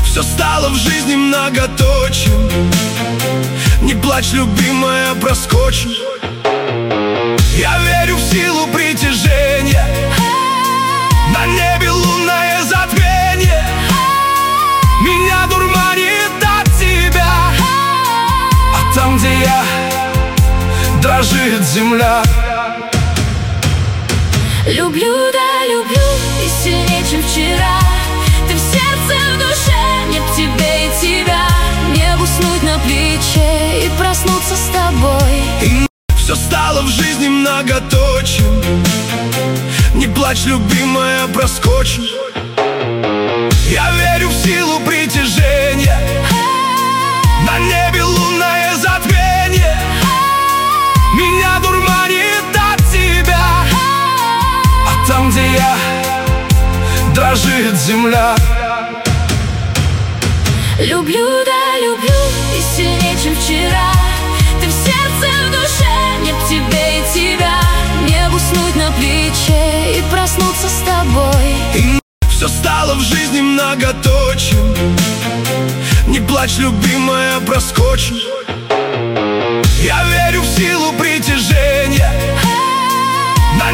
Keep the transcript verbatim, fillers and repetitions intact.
все стало в жизни многоточием. Не плачь, любимая, проскочим. Я верю в силу притяжения, на небе лунное затмение. Меня дурманит от тебя, а там, где я, дрожит земля. Люблю, да люблю, и сильнее, чем вчера. Ты в сердце, в душе, нет тебе и тебя. Не уснуть на плече и проснуться с тобой. И все стало в жизни многоточием. Не плачь, любимая, проскочим. Я верю в силу притяжения, на небе лунное затмение. Меня дурманит от тебя, а там, где я, дрожит земля. Люблю, да люблю, и сильнее, чем вчера. Ты в сердце, в душе, нет тебе и тебя. Не уснуть на плече и проснуться с тобой. И все стало в жизни многоточием. Не плачь, любимая, проскочим. Я верю в силу притяжения,